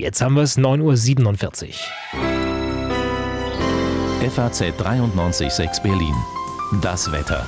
Jetzt haben wir es 9:47 Uhr. FAZ 93,6 Berlin. Das Wetter.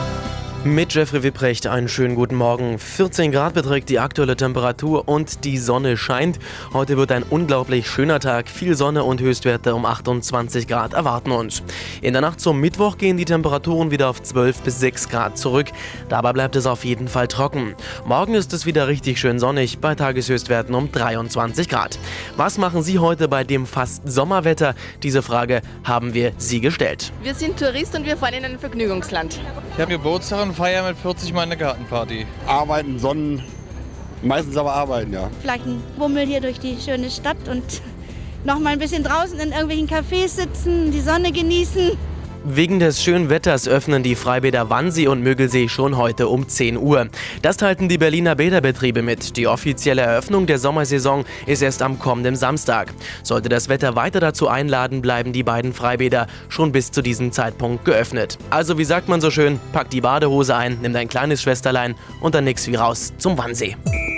Mit Jeffrey Wipprecht einen schönen guten Morgen. 14 Grad beträgt die aktuelle Temperatur und die Sonne scheint. Heute wird ein unglaublich schöner Tag. Viel Sonne und Höchstwerte um 28 Grad erwarten uns. In der Nacht zum Mittwoch gehen die Temperaturen wieder auf 12 bis 6 Grad zurück. Dabei bleibt es auf jeden Fall trocken. Morgen ist es wieder richtig schön sonnig bei Tageshöchstwerten um 23 Grad. Was machen Sie heute bei dem fast Sommerwetter? Diese Frage haben wir Sie gestellt. Wir sind Tourist und wir fahren in ein Vergnügungsland. Ich habe Geburtstag und feiere mit 40 mal eine Gartenparty. Arbeiten, Sonnen, meistens aber arbeiten, ja. Vielleicht ein Bummel hier durch die schöne Stadt und noch mal ein bisschen draußen in irgendwelchen Cafés sitzen, die Sonne genießen. Wegen des schönen Wetters öffnen die Freibäder Wannsee und Müggelsee schon heute um 10 Uhr. Das teilten die Berliner Bäderbetriebe mit. Die offizielle Eröffnung der Sommersaison ist erst am kommenden Samstag. Sollte das Wetter weiter dazu einladen, bleiben die beiden Freibäder schon bis zu diesem Zeitpunkt geöffnet. Also wie sagt man so schön, pack die Badehose ein, nimm dein kleines Schwesterlein und dann nix wie raus zum Wannsee.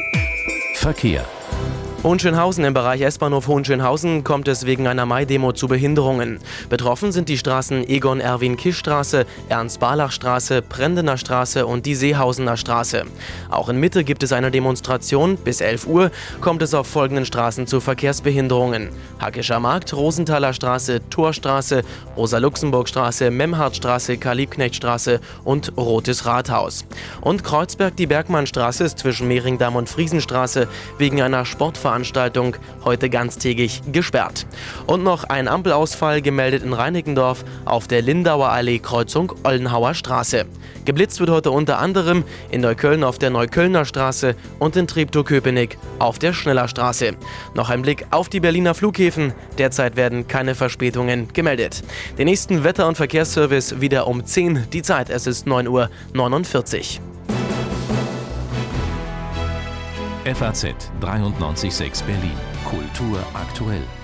Verkehr. Hohenschönhausen. Im Bereich S-Bahnhof Hohenschönhausen kommt es wegen einer Mai-Demo zu Behinderungen. Betroffen sind die Straßen Egon-Erwin-Kisch-Straße, Ernst-Barlach-Straße, Prendener Straße und die Seehausener Straße. Auch in Mitte gibt es eine Demonstration. Bis 11 Uhr kommt es auf folgenden Straßen zu Verkehrsbehinderungen: Hackischer Markt, Rosenthaler Straße, Torstraße, Rosa-Luxemburg-Straße, Memhardtstraße, Karl-Liebknecht-Straße und Rotes Rathaus. Und Kreuzberg, die Bergmannstraße ist zwischen Mehringdamm und Friesenstraße wegen einer Sportveranstaltung heute ganztägig gesperrt. Und noch ein Ampelausfall gemeldet in Reinickendorf auf der Lindauer Allee Kreuzung Ollenhauer Straße. Geblitzt wird heute unter anderem in Neukölln auf der Neuköllner Straße und in Treptow-Köpenick auf der Schneller Straße. Noch ein Blick auf die Berliner Flughäfen. Derzeit werden keine Verspätungen gemeldet. Den nächsten Wetter- und Verkehrsservice wieder um 10. Die Zeit, es ist 9:49 Uhr. FAZ 93,6 Berlin. Kultur aktuell.